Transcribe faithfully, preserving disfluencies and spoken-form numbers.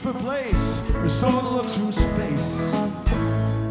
for place, or so it looks from space.